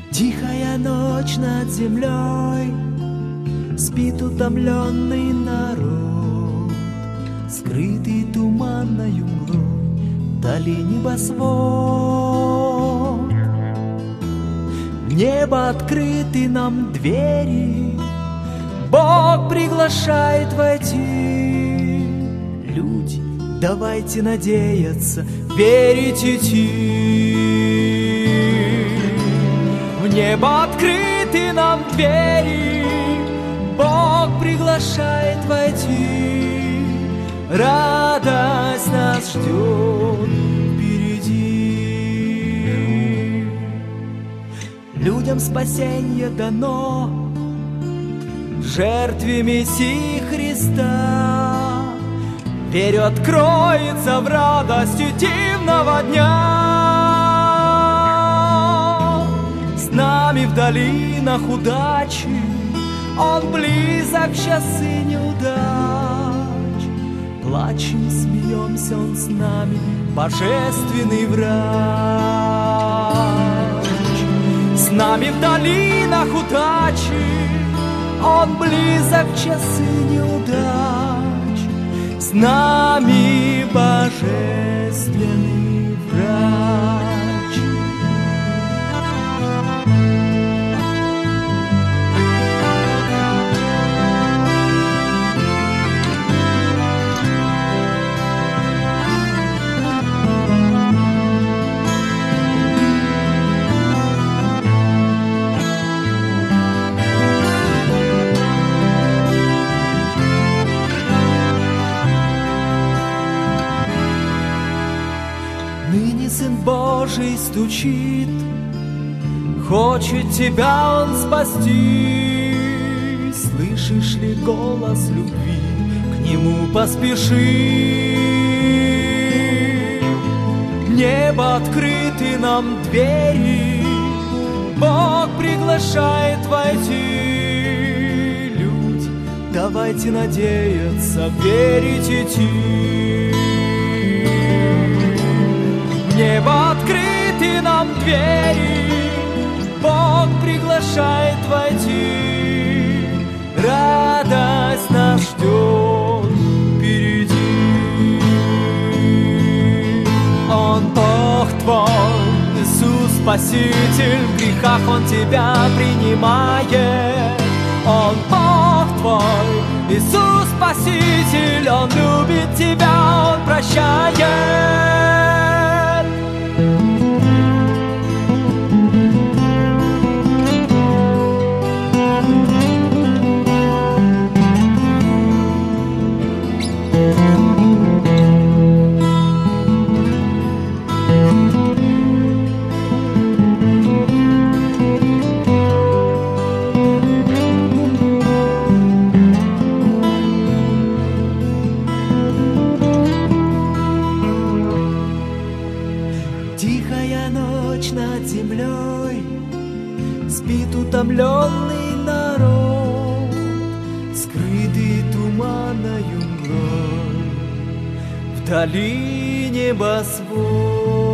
Тихая ночь над землей, спит утомленный народ, скрытый туманною мглой, вдали небосвод. Небо открыты нам двери, Бог приглашает войти. Люди, давайте надеяться, верить идти. В небо открыты нам двери, Бог приглашает войти. Радость нас ждет впереди. Людям спасенье дано в жертве Мессии Христа. Верю, откроется в радости дивного дня. С нами в долинах удачи, Он близок в часы неудач. Плачем, смеемся, Он с нами, божественный врач. С нами в долинах удачи, Он близок в часы неудач. С нами божественный врач. Сын Божий стучит, хочет тебя Он спасти. Слышишь ли голос любви, к Нему поспеши. Небо открыты нам двери, Бог приглашает войти. Люди, давайте надеяться, верить идти. Небо открыты нам двери, Бог приглашает войти. Радость нас ждет впереди. Он Бог твой, Иисус Спаситель, в грехах Он тебя принимает. Он Бог твой, Иисус Спаситель, Он любит тебя, Он прощает. Тихая ночь над землей, спит утомленный народ, скрытый туманною мглой, вдали небосвод.